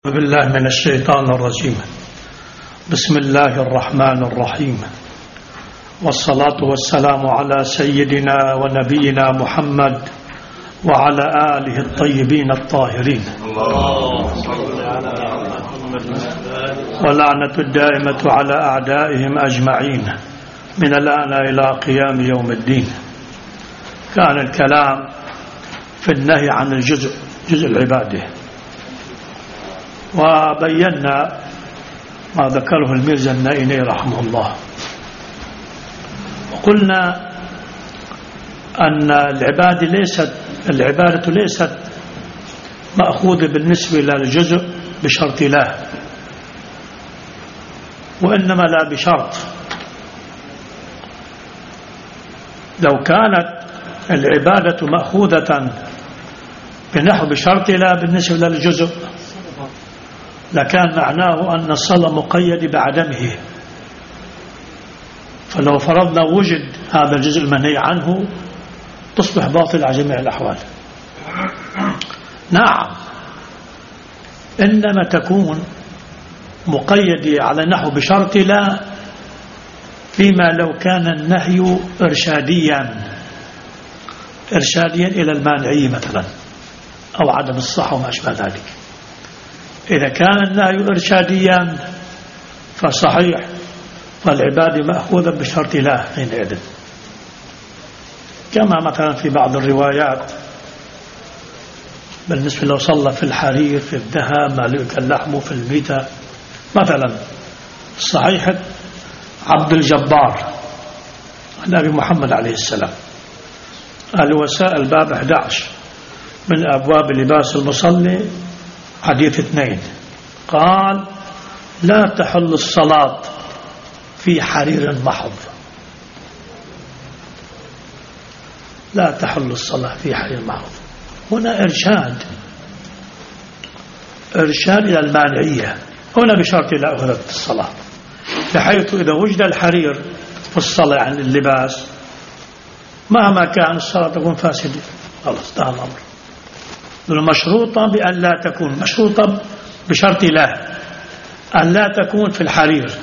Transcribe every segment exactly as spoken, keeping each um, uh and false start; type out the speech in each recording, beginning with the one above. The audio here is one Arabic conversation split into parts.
بالله من الشيطان الرجيم. بسم الله الرحمن الرحيم، والصلاة والسلام على سيدنا ونبينا محمد وعلى آله الطيبين الطاهرين، ولعنة الدائمة على أعدائهم أجمعين من الآن إلى قيام يوم الدين. كان الكلام في النهي عن الجزء جزء العبادة، وبينا ما ذكره الميرزا النائني رحمه الله، وقلنا أن العبادة ليست العبادة ليست مأخوذة بالنسبة للجزء بشرط لا، وإنما لا بشرط. لو كانت العبادة مأخوذة بنحو بشرط لا بالنسبة للجزء لكان معناه أن الصلاة مقيد بعدمه، فلو فرضنا وجد هذا الجزء المنهي عنه تصبح باطل على جميع الأحوال. نعم، إنما تكون مقيدة على نحو بشرط لا فيما لو كان النهي إرشاديا إرشاديا إلى المانعية مثلا أو عدم الصحة وما أشبه ذلك. إذا كان النهي إرشاديا فصحيح، فالعبادة مأخوذة بشرط لا حينئذ، كما مثلا في بعض الروايات بالنسبة لو صلى في الحرير في الذهب ما يؤكل لحمه في الميتة مثلا. صحيح عبد الجبار عن أبي محمد عليه السلام قال وسائل باب أحد عشر من أبواب لباس المصلي حديث اثنين، قال لا تحل الصلاة في حرير محض، لا تحل الصلاة في حرير محض. هنا إرشاد إرشاد إلى المانعية، هنا بشرط لا أخذت الصلاة، بحيث إذا وجد الحرير في الصلاة عن اللباس مهما كان الصلاة تكون فاسدة، خلاص انتهى الأمر. مشروطة بأن لا تكون، مشروطة بشرط لا أن لا تكون في الحرير.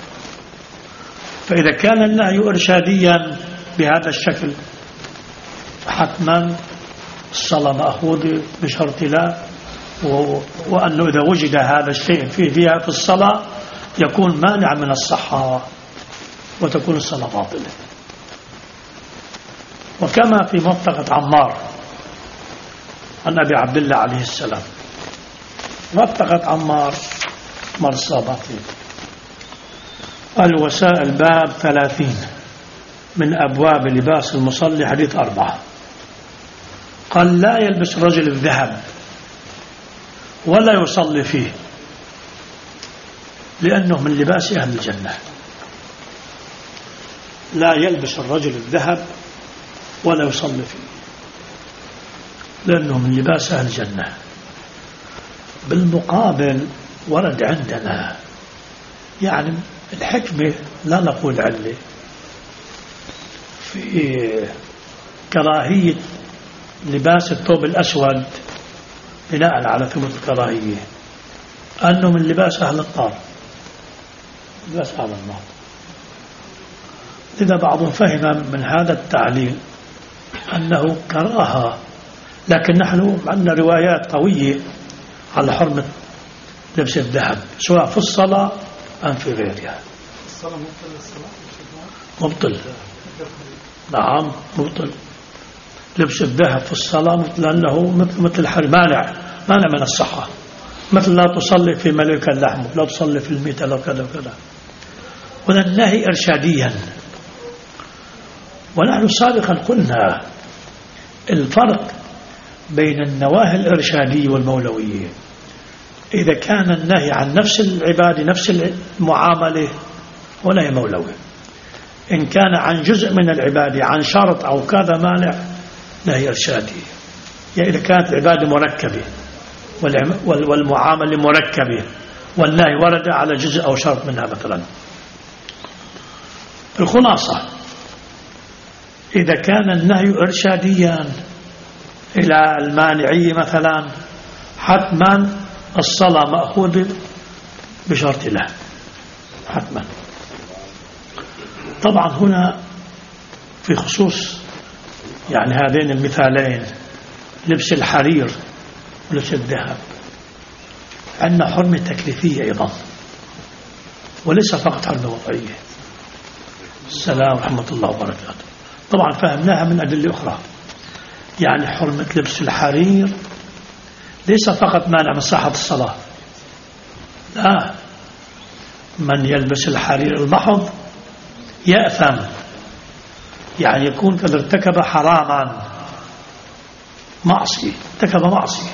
فإذا كان النهي إرشاديا بهذا الشكل فحتما الصلاة مأخوذة بشرط لا، وأنه إذا وجد هذا الشيء فيه فيها في الصلاة يكون مانع من الصحة وتكون الصلاة باطلة. وكما في منطقة عمار عن أبي عبد الله عليه السلام، منطقة عمار مرصى باطل. الوسائل باب ثلاثين من أبواب لباس المصلي حديث أربعة، قال لا يلبس الرجل الذهب ولا يصلي فيه لأنه من لباس أهل الجنة. لا يلبس الرجل الذهب ولا يصلي فيه لأنه من لباس أهل الجنة. بالمقابل ورد عندنا يعني الحكمة لا نقول علة في كراهية لباس الثوب الأسود بناء على ثبوت الكراهية، أنه من لباس أهل الطار، لباس أهل النار. إذا بعضهم فهم من هذا التعليل أنه كراهة، لكن نحن عندنا روايات قوية على حرمة لبس الذهب سواء في الصلاة أم في غيرها. الصلاة مبطل الصلاة مبطل، نعم مبطل. لبس الذهب في الصلاة لأنه مثل مثل الحرير، مانع مانع من الصحة، مثل لا تصلي في ملك اللحم، لا تصلي في الميتة، لا كذا وكذا. وذا النهي إرشاديا. ونحن سابقا قلنا الفرق بين النواهي الإرشادية والمولوية. إذا كان النهي عن نفس العبادة نفس المعاملة ونهي مولوي، إن كان عن جزء من العبادة عن شرط أو كذا مانع نهي إرشادي. يعني إذا كانت العبادة مركبة والمعاملة مركبة والنهي ورد على جزء أو شرط منها مثلا. الخلاصة إذا كان النهي إرشاديا إلى المانعية مثلا حتما الصلاة مأخوذة بشرط له حتما. طبعا هنا في خصوص يعني هذين المثالين لبس الحرير ولبس الذهب عندنا حرمة تكليفية أيضا وليس فقط حرمة وضعية. السلام ورحمة الله وبركاته. طبعا فهمناها من أدلة أخرى. يعني حرمة لبس الحرير ليس فقط مانع من صحة الصلاة، لا، من يلبس الحرير المحض يأثم، يعني يكون قد ارتكب حراما معصية، ارتكب معصية.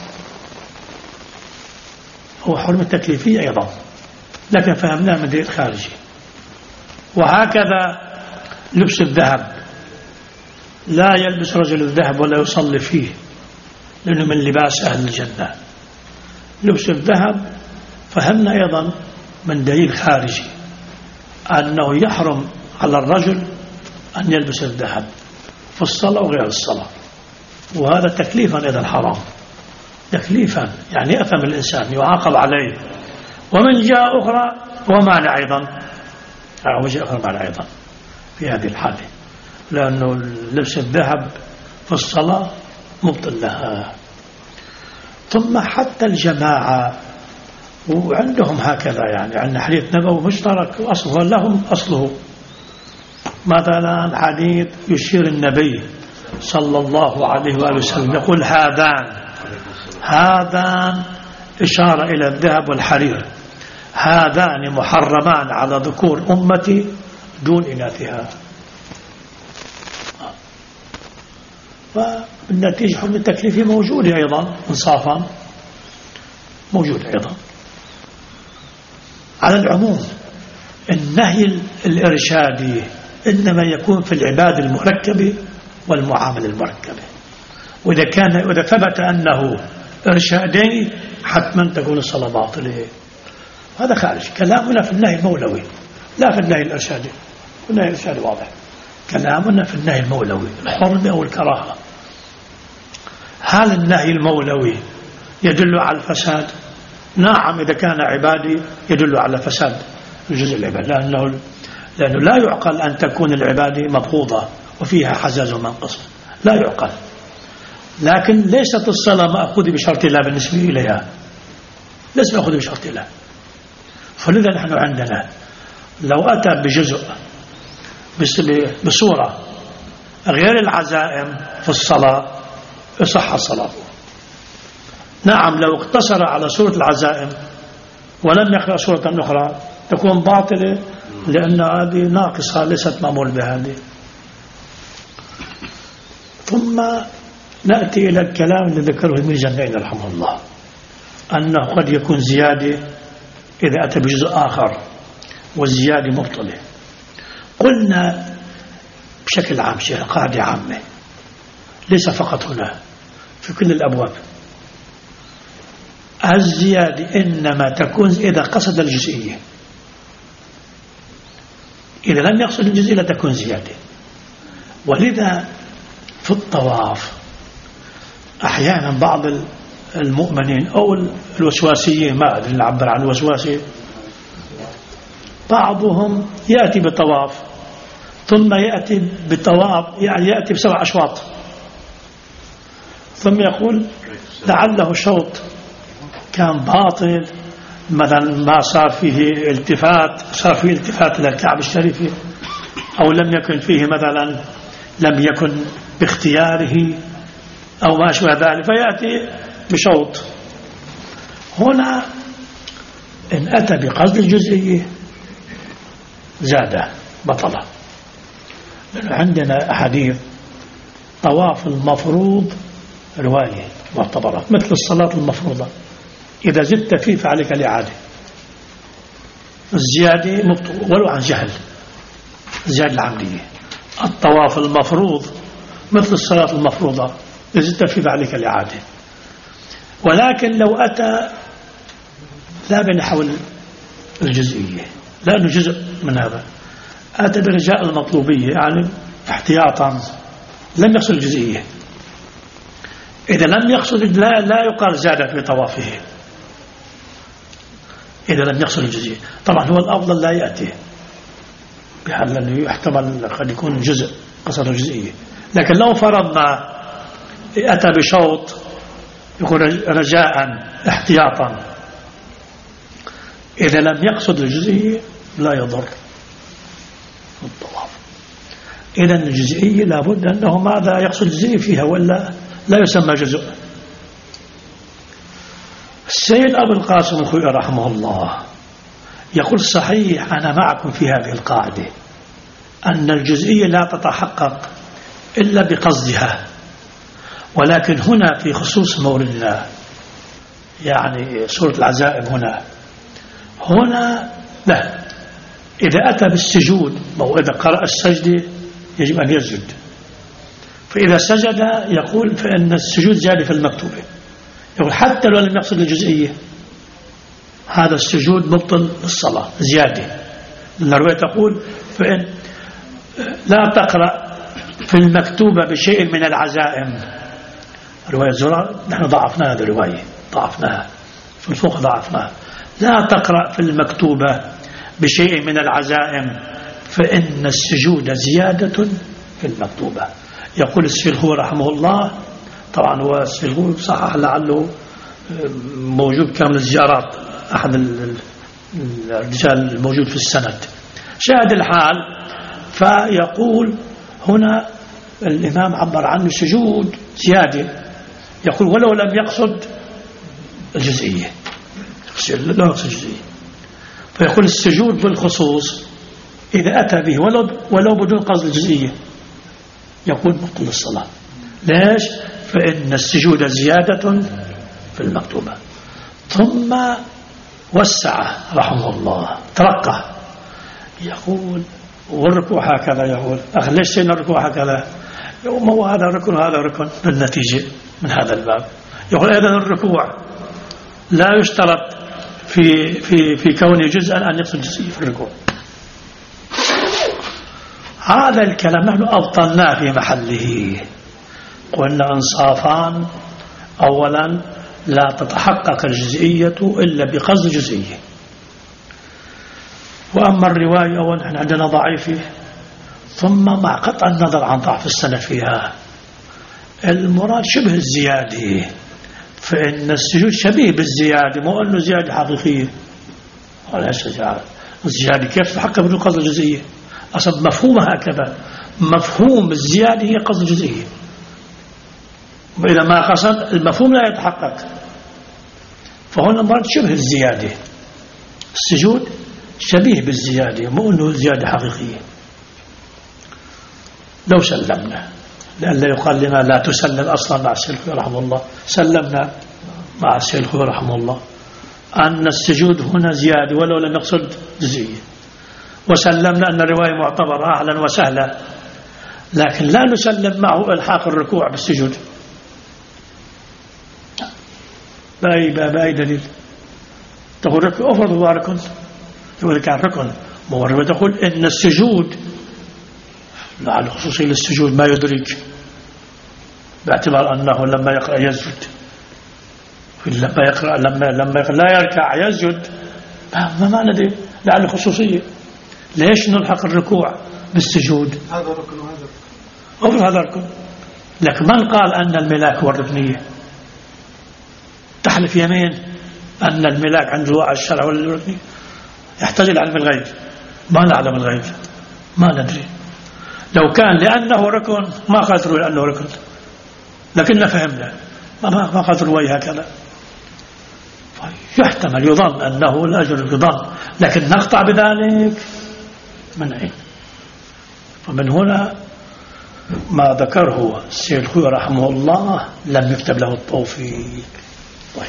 هو حرمة تكليفية أيضا لكن فهمناه من دليل خارجي. وهكذا لبس الذهب، لا يلبس رجل الذهب ولا يصلي فيه لأنه من لباس أهل الجنة. لبس الذهب فهمنا أيضا من دليل خارجي أنه يحرم على الرجل أن يلبس الذهب في الصلاة وغير الصلاة، وهذا تكليفا أيضا حرام، تكليفا يعني يأثم الإنسان يعاقب عليه. ومن جاء أخرى هو مانع أيضا، وجه أخرى مانع أيضا في هذه الحالة، لأنه لبس الذهب في الصلاة مبطل لها. ثم حتى الجماعة وعندهم هكذا، يعني عندنا حديث نبوي مشترك أصله لهم أصله. مثلا حديث يشير النبي صلى الله عليه وآله وسلم يقول هذان هذان إشارة إلى الذهب والحرير، هذان محرمان على ذكور أمتي دون إناثها. فالنتيجة حكم التكليفي موجودة أيضا إنصافا، موجود أيضا. على العموم النهي الإرشادي إنما يكون في العبادة المركبة والمعاملة المركبة، وإذا كان وإذا ثبت أنه إرشادي حتما تكون الصلاة باطلة. هذا خارج كلامنا في النهي المولوي، لا في النهي الإرشادي. النهي الإرشادي واضح، كلامنا في النهي المولوي الحرمة أو الكراهة. هل النهي المولوي يدل على الفساد؟ نعم، إذا كان عبادي يدل على فساد الجزء العبادي، لأنه لأنه لا يعقل أن تكون العبادة مبغوضة وفيها حزاز ومنقص، لا يعقل. لكن ليست الصلاة مأخوذة بشرط الله بالنسبة إليها، ليس مأخوذة بشرط الله. فلذا نحن عندنا لو أتى بجزء بصورة غير العزائم في الصلاة يصح صلاته. نعم، لو اقتصر على سورة العزائم ولم يقرأ سورة أخرى تكون باطلة، لأن هذه ناقصة ليست معمول بهذه. ثم نأتي إلى الكلام الذي ذكره ابن جنين رحمه الله، أنه قد يكون زيادة إذا أتى بجزء آخر والزيادة مبطلة. قلنا بشكل عام شيء قاعدة عامة ليس فقط هنا، في كل الأبواب، الزيادة إنما تكون إذا قصد الجزئية. إذا لم يقصد الجزئية لا تكون زيادة. ولذا في الطواف أحيانا بعض المؤمنين أو الوسواسيين، ما أدري نعبر عن الوسواسي، بعضهم يأتي بطواف ثم يأتي بطواف يعني يأتي بسبع أشواط ثم يقول لعله شوط كان باطل، مثلا ما صار فيه التفات، صار فيه التفات إلى الكعب الشريف، أو لم يكن فيه مثلا لم يكن باختياره أو ما شابه ذلك، فيأتي بشوط. هنا إن أتى بقصد الجزئية زاد بطلة، لأن عندنا أحاديث طواف المفروض رواية معتبرة مثل الصلاة المفروضة، إذا زدت فيه فعليك الإعادة. الزيادة مبطل ولو عن جهل، الزيادة العمدية. الطواف المفروض مثل الصلاة المفروضة، إذا زدت فيه فعليك الإعادة. ولكن لو أتى لا بنحو الجزئية، لأنه جزء من هذا، أتى برجاء المطلوبية يعني احتياطا، لم يقصد الجزئية. إذا لم يقصد لا, لا يقال زاد في طوافه، إذا لم يقصد الجزئية. طبعا هو الأفضل لا يأتي بحال أنه يحتمل قد يكون جزء قصد الجزئية، لكن لو فرضنا أتى بشوط يقول رجاء احتياطا، إذا لم يقصد الجزئية لا يضر الطواف. إذن الجزئية لابد أنه ماذا يقصد الجزئية فيها ولا لا يسمى جزء. السيد أبو القاسم الخوئي رحمه الله يقول صحيح أنا معكم في هذه القاعدة أن الجزئية لا تتحقق إلا بقصدها، ولكن هنا في خصوص مولدنا يعني سورة العزائم هنا هنا لا، إذا أتى بالسجود أو إذا قرأ السجدة يجب أن يسجد، فإذا سجد يقول فإن السجود زيادة في المكتوبة، يقول حتى لو لم يقصد الجزئية هذا السجود مبطل للصلاة زيادة، لأن الرواية تقول فإن لا تقرأ في المكتوبة بشيء من العزائم. رواية زرع نحن ضعفنا هذه الرواية، ضعفناها في الفقه ضعفناها. لا تقرأ في المكتوبة بشيء من العزائم فإن السجود زيادة في المكتوبة. يقول السلهو رحمه الله، طبعا هو السلهو صحح لعله موجود كامل الزيارات أحد الرجال الموجود في السند شاهد الحال، فيقول هنا الإمام عبر عنه سجود زيادة، يقول ولو لم يقصد الجزئية، لا يقصد الجزئية، فيقول السجود بالخصوص إذا أتى به ولو, ولو بدون قصد الجزئية يقول مبطل الصلاة. ليش؟ فإن السجود زيادة في المكتوبة. ثم وسع رحمه الله ترقى، يقول والركوع هكذا، يقول أخ ليش سينا الركوع هكذا؟ يقول ما هو هذا ركن هذا ركن بالنتيجة من هذا الباب. يقول أيضا الركوع لا يشترط في في في كونه جزءا أن يقصد جزئية في الركوع. هذا الكلام نحن أبطلناه في محله، قلنا انصافان، أولا لا تتحقق الجزئية إلا بقصد جزئية، وأما الرواية أولا نحن عندنا ضعيفة، ثم مع قطع النظر عن ضعف السند فيها المراد شبه الزيادة، فإن السجود شبيه بالزيادة، مو أنه زيادة حقيقية ولا زيادة. الزيادة كيف تتحقق بدون قصد الجزئية؟ أصلا مفهومها هكذا، مفهوم الزيادة هي قصد الجزئية، وإذا ما قصد المفهوم لا يتحقق، فهنا مراد شبه الزيادة، السجود شبيه بالزيادة مو أنه زيادة حقيقية. لو سلمنا لأن لا يقال لنا لا تسلم أصلا مع السلف رحمه الله، سلمنا مع السلف رحمه الله أن السجود هنا زيادة ولو لم يقصد جزئية، وسلمنا أن الرواية معتبرة أهلا وسهلا، لكن لا نسلم معه إلحاق الركوع بالسجود. بأي بأي دليل؟ تقول ركن أفرض هو ركن، يقول كان ركن مورد، تقول إن السجود لعل خصوصي للسجود ما يدرك، باعتبار أنه لما يقرأ يسجد، لما يقرأ لما لما يقرأ لا يركع يسجد، ما ما ندري لعل خصوصية. ليش نلحق الركوع بالسجود؟ هذا ركن وهذا ركن، هذا ركن، لكن من قال أن الملاك هو الركنية؟ تحلف يمين أن الملاك عنده وعي الشرع ولا الركنية؟ يحتاج إلى علم الغيب، ما نعلم الغيب، ما ندري. لو كان لأنه ركن ما قدروا لأنه ركن، لكننا فهمنا ما ما قدروا وجه هكذا، يحتمل يظن أنه الأجر يظن، لكن نقطع بذلك من أين؟ فمن هنا ما ذكره السيد الخوئي رحمه الله لم يكتب له التوفيق. طيب،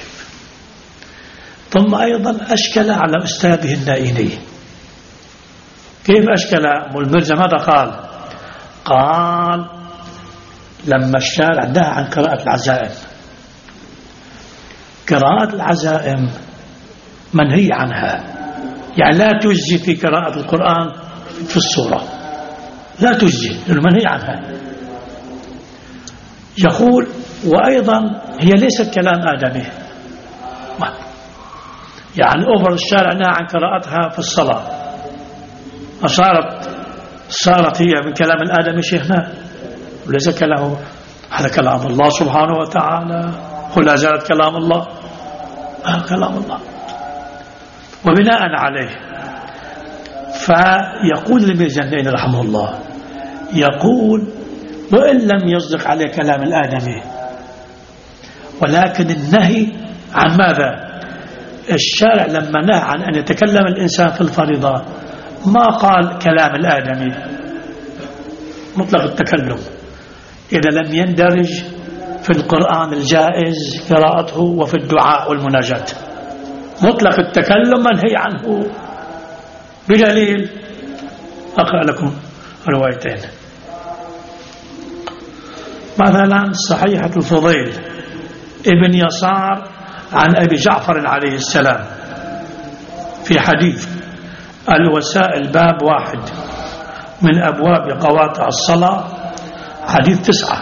ثم أيضا أشكل على أستاذه النائني. كيف أشكل؟ المرجع ماذا قال؟ قال لما الشارع نهى عن قراءة العزائم، قراءة العزائم منهي عنها، يعني لا تجزي في قراءة القرآن في السورة، لا تجزي لأنه منهي عنها. يقول وأيضا هي ليست كلام آدمي، يعني أوفر الشارع نهى عن قراءتها في الصلاة، صارت صارت هي من كلام الآدمي شيخنا وليس كلامه، هذا كلام الله سبحانه وتعالى، ولا زالت كلام الله، هذا كلام الله. وبناء عليه فيقول الميزانين رحمه الله، يقول وإن لم يصدق عليه كلام الآدمي، ولكن النهي عن ماذا؟ الشارع لما نهى عن أن يتكلم الإنسان في الفريضة ما قال كلام الآدمي مطلق التكلم، إذا لم يندرج في القرآن الجائز قراءته وفي الدعاء والمناجاة. مطلق التكلم منهي عنه بدليل، أقرأ لكم روايتين. مثلا صحيحة الفضيل ابن يسار عن أبي جعفر عليه السلام في حديث الوسائل باب واحد من أبواب قواطع الصلاة، حديث تسعة،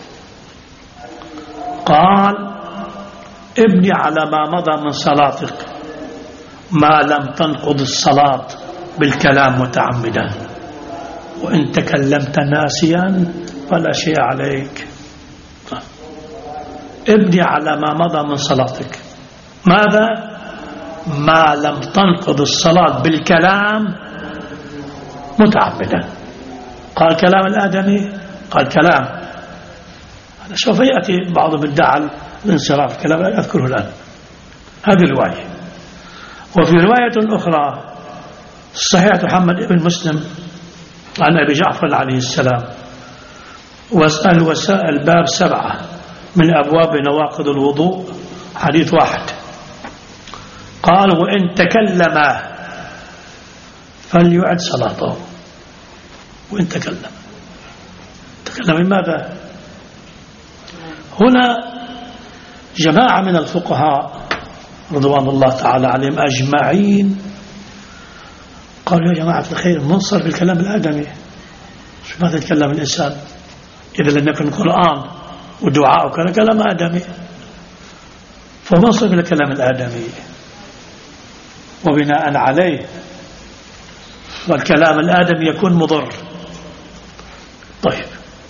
قال ابني على ما مضى من صلاتك ما لم تنقض الصلاة بالكلام متعمدا، وإن تكلمت ناسيا فلا شيء عليك. ابني على ما مضى من صلاتك، ماذا؟ ما لم تنقض الصلاة بالكلام متعمدا. قال كلام الآدمي، قال كلام، هذا سوف يأتي بعض بدعة الانصراف كلام أذكره الآن، هذه الرواية. وفي رواية أخرى صحيحة محمد بن مسلم عن أبي جعفر عليه السلام، واسأل وسائل باب سبعة من أبواب نواقض الوضوء، حديث واحد، قال وإن تكلم فليعد صلاته. وإن تكلم تكلم ماذا؟ هنا جماعة من الفقهاء رضوان الله تعالى عليهم أجمعين قالوا يا جماعة الخير منصر بالكلام الآدمي، شو ماذا يتكلم الإنسان إذا لم يكن القرآن ودعاء وكان كلام آدمي، فمنصر بالكلام الآدمي. وبناء عليه والكلام الآدمي يكون مضر. طيب،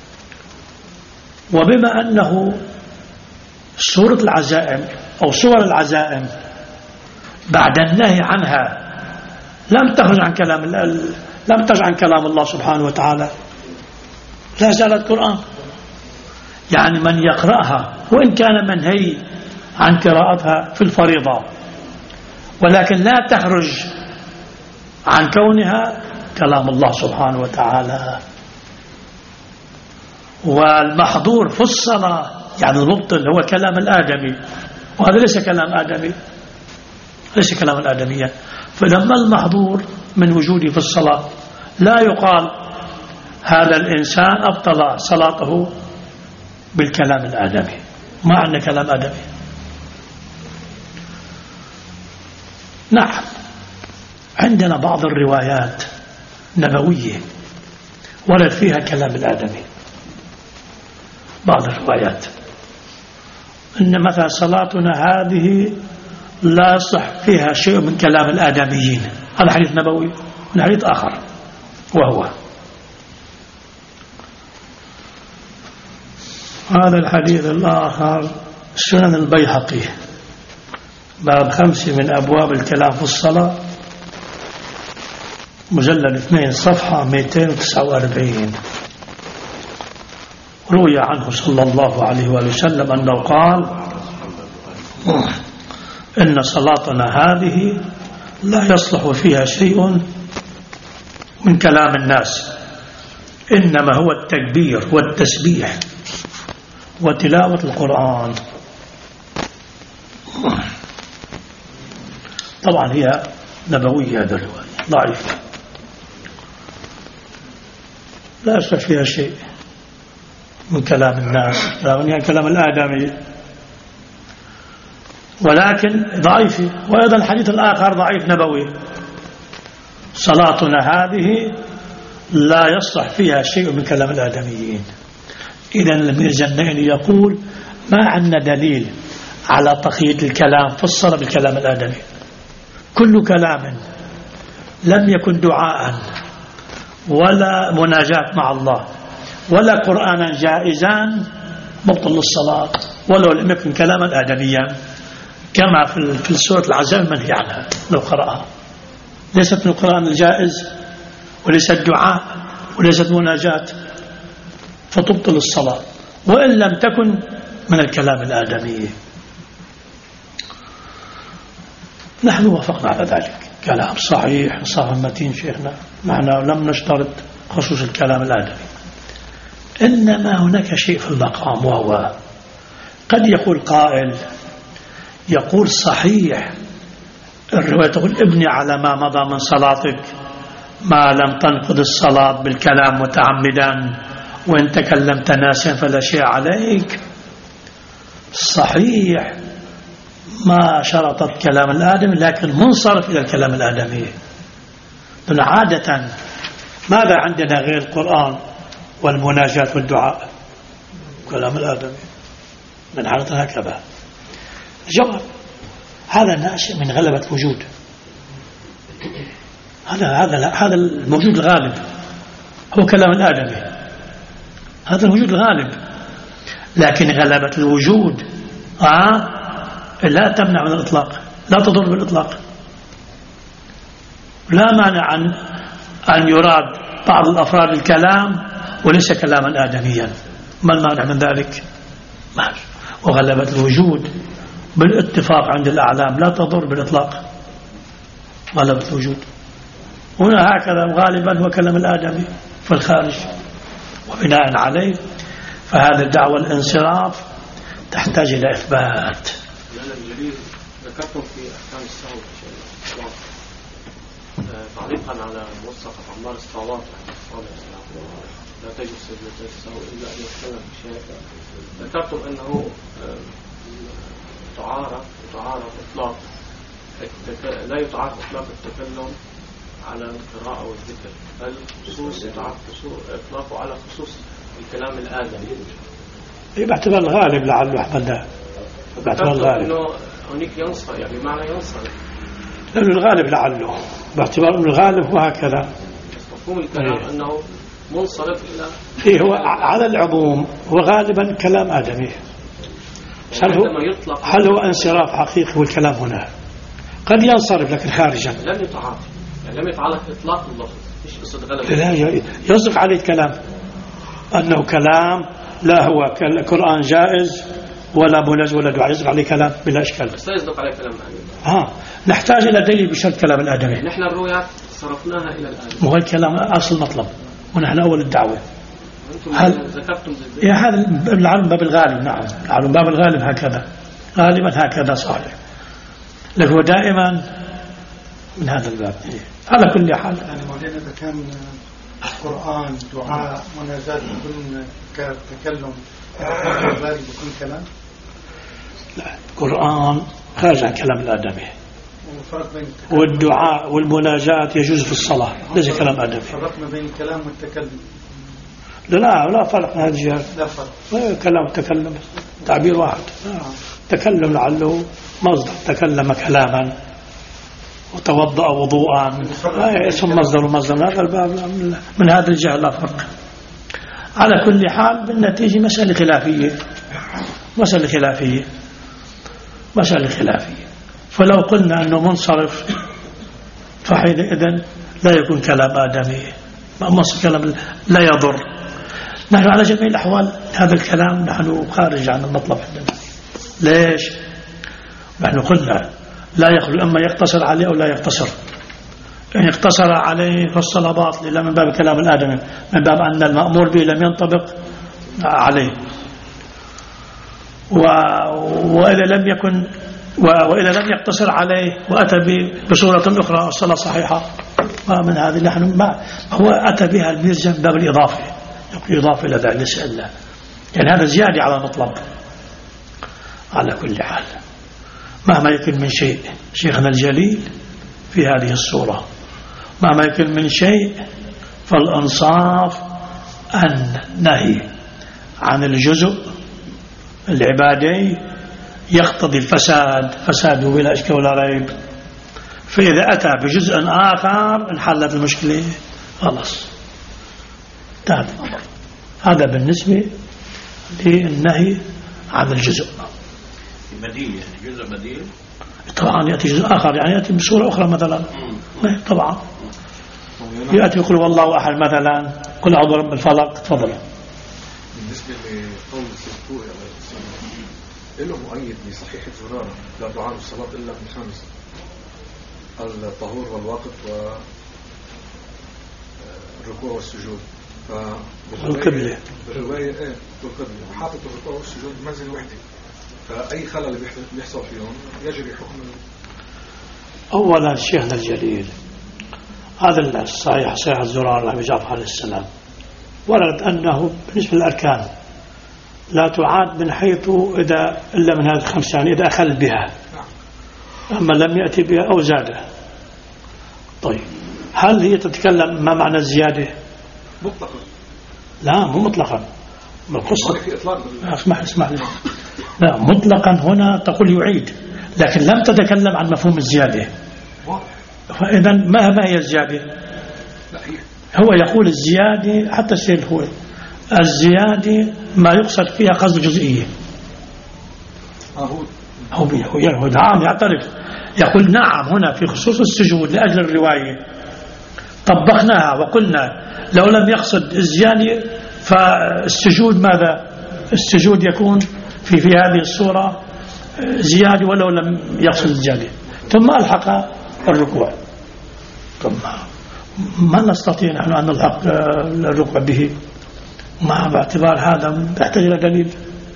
وبما أنه سورة العزائم أو سور العزائم بعد النهي عنها لم تخرج عن كلام لم تخرج عن كلام الله سبحانه وتعالى، لا زالت قرآن، يعني من يقرأها وإن كان منهي عن قراءتها في الفريضة، ولكن لا تخرج عن كونها كلام الله سبحانه وتعالى. والمحظور في الصلاة يعني المبطل هو كلام الآدمي، وهذا ليس كلام آدمي، ليس كلام الآدمية. فلما المحظور من وجوده في الصلاة لا يقال هذا الإنسان أبطل صلاته بالكلام الآدمي، ما عندنا كلام آدمي. نعم عندنا بعض الروايات نبوية ورد فيها كلام الآدمي، بعض الروايات إن مثلا صلاتنا هذه لا يصح فيها شيء من كلام الآدميين، هذا حديث نبوي. من حديث آخر وهو هذا الحديث الآخر سنن البيهقي باب خمسة من أبواب الكلام في الصلاة، مجلد اثنين صفحة مئتين وتسعة وأربعين، روي عنه صلى الله عليه وآله وسلم أنه قال إن صلاتنا هذه لا يصلح فيها شيء من كلام الناس، إنما هو التكبير والتسبيح وتلاوة القرآن. طبعا هي نبوية هذا الرواية ضعيفة لا يصلح فيها شيء من كلام الناس، يعني كلام الآدمي، ولكن ضعيف. وأيضا الحديث الآخر ضعيف نبوي، صلاتنا هذه لا يصلح فيها شيء من كلام الآدميين. إذن الميزانين يقول ما عندنا دليل على تقييد الكلام في الصلاة بالكلام الآدمي، كل كلام لم يكن دعاء ولا مناجاة مع الله ولا قرآنا جائزا مبطل للصلاة ولو لم يكن كلاما آدميا كما في سورة العزاء المنهي عنها لو قرأها. ليست من القرآن الجائز وليست دعاء وليست مناجاة فتبطل الصلاة وإن لم تكن من الكلام الآدمي. نحن وافقنا على ذلك، كلام صحيح صحيح متين شيخنا، نحن لم نشترط خصوص الكلام الآدمي. إنما هناك شيء في المقام، وهو قد يقول قائل يقول صحيح الرواية تقول ابني على ما مضى من صلاتك ما لم تنقض الصلاة بالكلام متعمدا وإن تكلمت ناسا فلا شيء عليك. صحيح ما شرطت كلام الآدمي لكن منصرف إلى الكلام الآدمي. عادة ماذا عندنا غير القرآن والمناجاة والدعاء؟ كلام الآدمي من عادة هكذا. جواب هذا ناشئ من غلبة الوجود، هذا هذا هذا الموجود الغالب هو كلام الآدمي، هذا الوجود الغالب. لكن غلبة الوجود آه لا تمنع من الإطلاق، لا تضر بالإطلاق. لا مانع أن أن يراد بعض الأفراد الكلام وليس كلاما آدميا، ما المانع من ذلك؟ ما. وغلبة الوجود بالاتفاق عند الأعلام لا تضر بالإطلاق، غلبة الوجود. هنا هكذا غالبا هو كلام الآدمي في الخارج، وبناء عليه فهذا الدعوة الانصراف تحتاج إلى إثبات. ذكرتم في أحكام السهو تعليقا على موثقة عمار الصلوات لا تجوز سجدة السهو إلا أن يتكلم بشيء. ذكرتم أنه تعارف تعارف إطلاق لا يتعارف إطلاق التكلم على القراءة والذكر، بل خصوص يتعارف إطلاقه على خصوص الكلام الآدمي. إيه باعتبار الغالب لعله أحمد، باعتبار الغالب إنه هناك ينصر، يعني معنى ينصر لأنه الغالب لعله باعتبار أنه الغالب هو هكذا. مفهوم الكلام إيه؟ أنه منصرف إلى إيه هو على العموم هو غالبا كلام آدمي. هل هو, هل هو انصراف حقيقي والكلام هنا قد ينصرف لكن خارجا لم يتعاطى، يعني لم يتعلق إطلاق اللفظ مش قصة غلبة. لا يصدق عليه الكلام أنه كلام لا هو قرآن جائز ولا مناجاة ولا دعاء، يصدق عليه كلام بلا إشكال. بس لا يصدق عليه كلام آدمي. ها نحتاج إلى دليل بشرط كلام الآدمي. نحن الرؤيات صرفناها إلى الآدمي، مو الكلام أصل مطلب ونحن أول الدعوة. هل ذكرتم يا هذا العلم باب الغالب؟ نعم العلم باب الغالب هكذا، غالبا هكذا صحيح، لكن هو دائما من هذا الباب. على كل حال يعني مولانا إذا كان قرآن دعاء مناجاة يكون كتكلم غالب يكون كلام؟ لا القرآن خارج عن كلام الآدمي، والدعاء والمناجاة يجوز في الصلاة ليس كلام آدمي. فرقنا بين الكلام والتكلم؟ لا لا فرق من هذه الجهة. لا فرق. كلام والتكلم تعبير واحد. تكلم لعله مصدر تكلم كلاما وتوضأ وضوءا اسم مصدر ومصدر، هذا الباب من هذا الجهة لا فرق. على كل حال بالنتيجة مسألة خلافية، مسألة خلافية مسألة خلافية. فلو قلنا أنه منصرف فحينئذ لا يكون كلام آدمي، مصر كلام لا يضر. نحن على جميع الأحوال هذا الكلام نحن خارج عن المطلب عندنا. ليش؟ نحن قلنا لا يخلو، أما يقتصر عليه أو لا يقتصر. إن يقتصر عليه فالصلاة باطلة إلا من باب كلام الآدمي، من باب أن المأمور به لم ينطبق عليه. و... وإذا لم يكن وإذا لم يقتصر عليه وأتى بصورة أخرى الصلاة صحيحة. ومن هذه نحن ما هو أتى بها الميزة من باب الإضافة، إضافة إلى ذلك نسأل، يعني هذا زيادة على المطلب. على كل حال مهما يكن من شيء شيخنا الجليل في هذه الصورة، مهما يكن من شيء فالأنصاف أن نهي عن الجزء العبادي يقتضي الفساد، فساده بلا إشكال ولا ريب، فإذا أتى بجزء آخر انحلت المشكلة خلاص انتهى الأمر. هذا بالنسبة للنهي عن الجزء. بديل يعني جزء بديل طبعا يأتي جزء آخر يعني يأتي بصورة أخرى مثلا طبعا يأتي يقول والله أحد مثلا قل أعوذ برب الفلق. تفضل. بالنسبة لقول السبتوء عليه السلام له مؤيد بصحيح زرارة لا تعاد الصلاة إلا من خمس: الطهور والوقت والركوع والسجود. والقبلة بالرواية ايه والقبلة حاطط الركوع والسجود منزل وحدي، فأي خلل بيحصل فيهم يجري حكم. أولا شيخنا الجليل هذا الصحيح صحيح الزرار أبي جعفر عليه السلام ورد أنه بالنسبة للأركان لا تعاد من حيث إذا إلا من هذه الخمس يعني إذا أخل بها، أما لم يأتي بها أو زادها. طيب هل هي تتكلم ما معنى الزيادة؟ مطلقا لا مو مطلقا بالقصة. اسمح اسمح لي. لا مطلقا هنا تقول يعيد لكن لم تتكلم عن مفهوم الزيادة. فإذا ما ما هي الزيادة؟ هو يقول الزيادة حتى الشيء هو الزيادة ما يقصد فيها قصد جزئية. هو هو نعم يعترف يقول نعم هنا في خصوص السجود لأجل الرواية طبقناها وقلنا لو لم يقصد الزيادة فالسجود ماذا؟ السجود يكون في في هذه الصورة زيادة ولو لم يقصد الزيادة. ثم ألحق الركوع. ثم ما نستطيع نحن أن نلحق الركوع به مع باعتبار هذا يحتاج إلى دليل.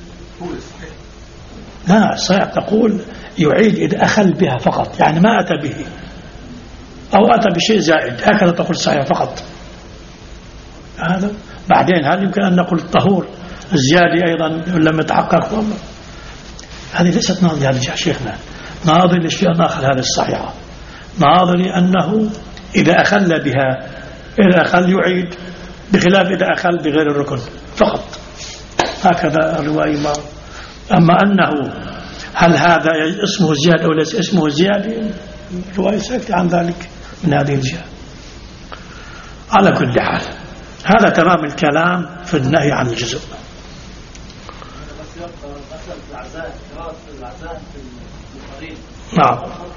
لا صحيح تقول يعيد إذا أخل بها فقط يعني ما أتى به أو أتى بشيء زائد هكذا تقول صحيح فقط. هذا بعدين هل يمكن أن نقول الطهور الزيادة أيضا لم يتحقق والله هذه ليست ناظرة يا شيخنا. ناظري لشيء آخر هذا الصحيحة ناظري أنه إذا أخل بها إذا أخل يعيد بخلاف إذا أخل بغير الركن فقط هكذا الرواية. ما أما أنه هل هذا اسمه زيادة أو ليس اسمه زيادة الرواية ساكتة عن ذلك من هذه الجهة. على كل حال هذا تمام الكلام في النهي عن الجزء. نعم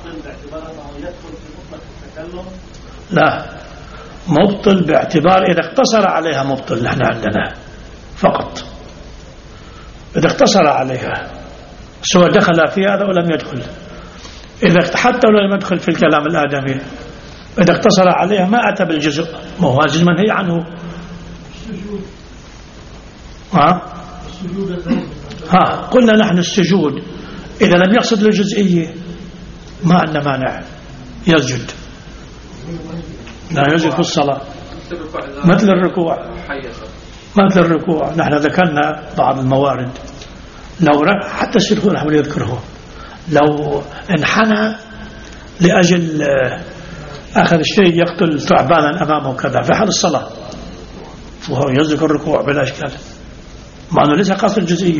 لا مبطل باعتبار إذا اقتصر عليها مبطل نحن عندنا فقط إذا اقتصر عليها سواء دخل في هذا ولم يدخل إذا حتى ولم يدخل في الكلام الآدمي إذا اقتصر عليها ما أتى بالجزء ما هو هذا منهي عنه. ها ها قلنا نحن السجود إذا لم يقصد الجزئية ما عندنا مانع يسجد لا يسجد في الصلاة مثل الركوع مثل الركوع. نحن ذكرنا بعض الموارد لو حتى الشيخ نحن يذكره لو انحنى لأجل أخذ شيء يقتل ثعبانا أمامه كذا في حال الصلاة وهو يذكر الركوع بلا إشكال مع أنه ليس قاصد الجزئية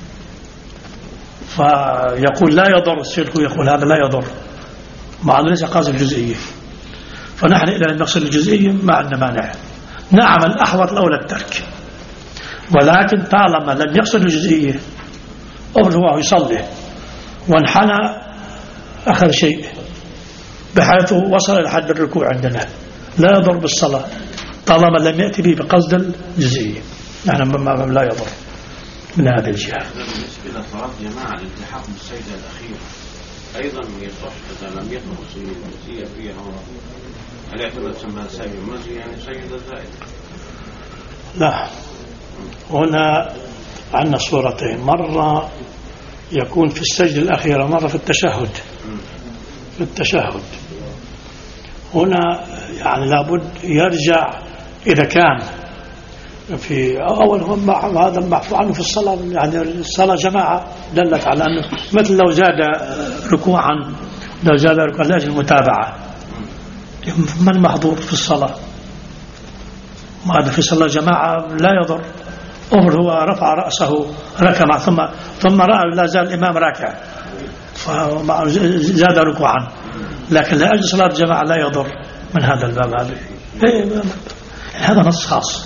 فيقول لا يضر الشيخ يقول هذا لا يضر مع أنه ليس قاصد الجزئية. فنحن إذا نقصد الجزئية ما عندنا مانع. نعم الأحوط الأولى الترك ولكن طالما لم يقصد الجزئية أو هو يصلي وانحنى أخذ شيء بحيث وصل إلى حد الركوع عندنا لا يضر بالصلاة طالما لم يأتي به بقصد الجزئية نحن ما لا يضر من هذه الجهة. بالنسبة لصلاة جماعة الالتحاق بالسجدة الأخيرة أيضا يصح إذا لم يكن السجود المزية فيها هل يعتبر تسمى سجدة المزية يعني سجدة زائدة؟ لا هنا عندنا صورتين مرة يكون في السجدة الأخيرة مرة في التشهد في التشهد هنا يعني لابد يرجع إذا كان في أول هم هذا محفوظ عنه في الصلاة يعني الصلاة جماعة دلت على أنه مثل لو زاد ركوعا لو زاد ركوعا لأجل المتابعة من محظور في الصلاة ما في صلاة جماعة لا يضر أمر هو رفع رأسه ركع ثم ثم رأى لا زال الإمام راكع فزاد ركوعا لكن لأجل صلاة الجماعة لا يضر من هذا الباب هذا. هذا نص خاص.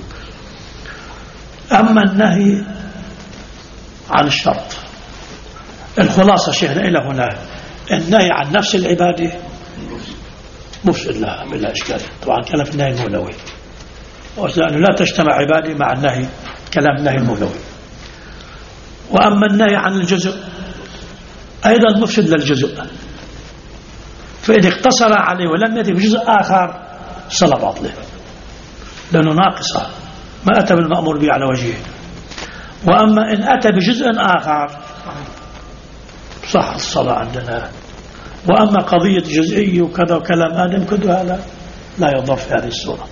أما النهي عن الشرط، الخلاصة شيخنا إلى هنا، النهي عن نفس العبادة مفسد لها بلا إشكال. طبعا كلام في النهي المولوي، لأنه لا تجتمع عبادة مع النهي، كلام النهي المولوي. وأما النهي عن الجزء أيضا مفسد للجزء، فإذا اقتصر عليه ولم يأتي بجزء آخر صلاة باطلة، لأنه ناقصة، ما أتى بالمأمور به على وجهه. وأما إن أتى بجزء آخر صح الصلاة عندنا. وأما قضية جزئي وكذا وكلام آدم كده هذا لا يضر في هذه الصورة.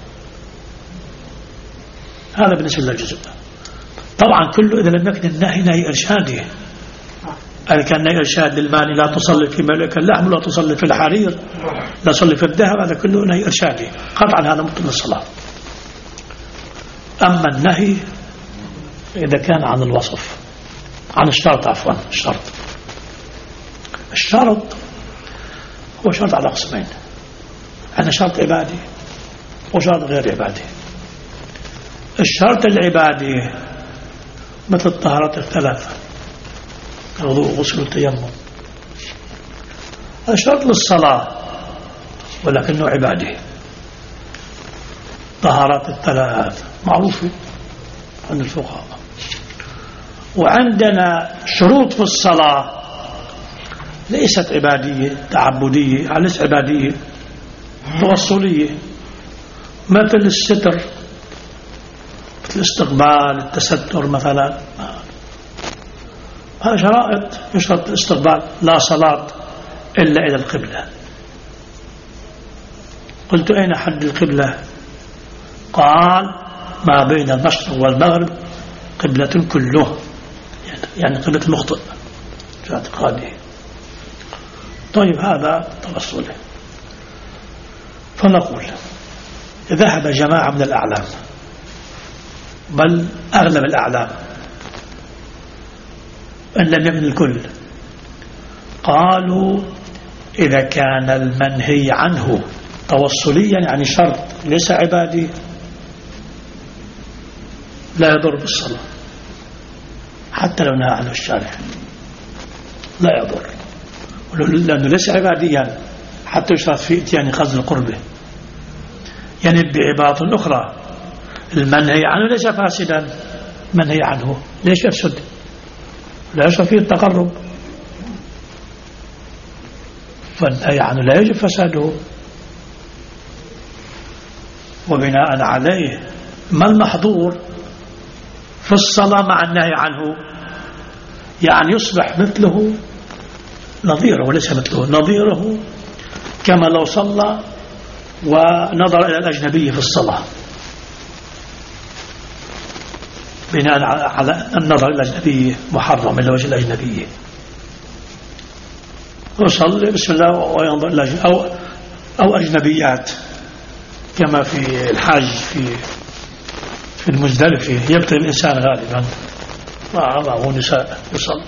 هذا بالنسبة للجزء. طبعا كله إذا لم يكن النهي نهي إرشادي، أي كان نهي إرشاد للمال لا تصلي في ملك اللحم ولا تصلي في الحرير لا تصلي في الذهب، هذا كله نهي إرشادي قطعا، هذا مبطل الصلاة. أما النهي إذا كان عن الوصف، عن الشرط، عفوا الشرط الشرط هو شرط على قسمين، أنا شرط عبادي وشرط غير عبادي. الشرط العبادي مثل الطهارات الثلاثة، الوضوء غسل والتيمم، الشرط للصلاة ولكنه عبادي. طهارات الثلاث معروفة عند الفقهاء. وعندنا شروط في الصلاة ليست عبادية تعبدية، ليست عبادية توصلية، مثل الستر، مثل الاستقبال، التستر مثلا، هذا شرائط يشرط الاستقبال، لا صلاة إلا إلى القبلة. قلت أين حد القبلة؟ قال ما بين المشرق والمغرب قبلة كله، يعني قبلة المخطئ في اعتقاده. طيب هذا توصله. فنقول ذهب جماعة من الأعلام، بل أغلب الأعلام إن لم يكن الكل، قالوا إذا كان المنهي عنه توصليا يعني شرط ليس عبادي لا يضر بالصلاة، حتى لو نهى عنه الشارع لا يضر، لأنه ليس عباديا حتى يشرط في إتيان قصد القربة. يعني بعبارة أخرى المنهي عنه ليس فاسدا، منهي عنه ليش يفسد؟ لا يشرط فيه التقرب، فالنهي عنه لا يجب فساده. وبناء عليه ما المحظور في الصلاة مع النهي عنه؟ يعني يصبح مثله نظيره، وليس مثله نظيره، كما لو صلى ونظر إلى الأجنبي في الصلاة، بناء على النظر إلى الأجنبي محرم إلى وجه الأجنبي. يصلي بسم الله وينظر إلى أو أو أجنبيات، كما في الحاج في في المزدلفة يبتغي الإنسان غالبا معه نساء يصلي،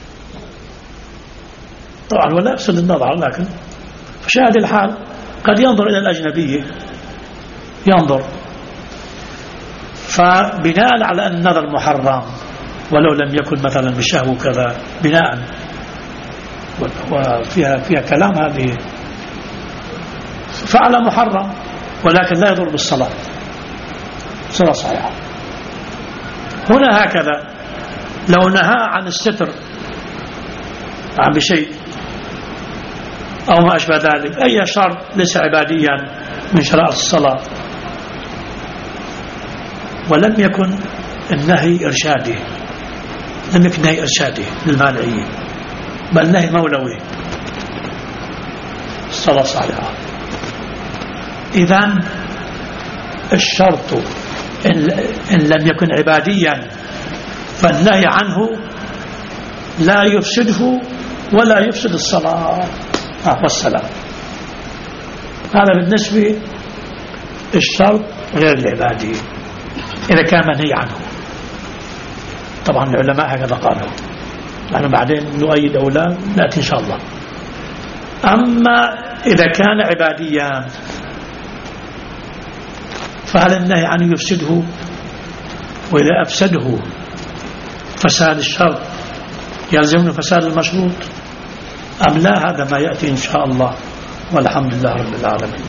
طبعا ولا يقصد النظر، لكن في هذه الحال قد ينظر إلى الأجنبية، ينظر، فبناء على أن النظر محرم ولو لم يكن مثلا بشهوة كذا بناء، وفيها فيها كلام هذه، فعل محرم ولكن لا يضر بالصلاة، صلاة صحيحة. هنا هكذا لو نهى عن الستر عن بشيء أو ما أشبه ذلك، أي شرط ليس عباديا من شرائع الصلاة، ولم يكن النهي إرشادي، لم يكن نهي إرشادي للمانعية، بل نهي مولوي، الصلاة صحيحة. إذن الشرط إن, إن لم يكن عباديا فالنهي عنه لا يفسده ولا يفسد الصلاة والسلام. هذا بالنسبة الشرط غير العبادي إذا كان منهي عنه. طبعا العلماء هكذا قالوا، نحن بعدين نؤيد أو لا نأتي إن شاء الله. أما إذا كان عباديا فهل النهي عنه يفسده؟ وإذا أفسده فساد الشرط يلزمنا فساد المشروط أم لا؟ هذا ما يأتي إن شاء الله، والحمد لله رب العالمين.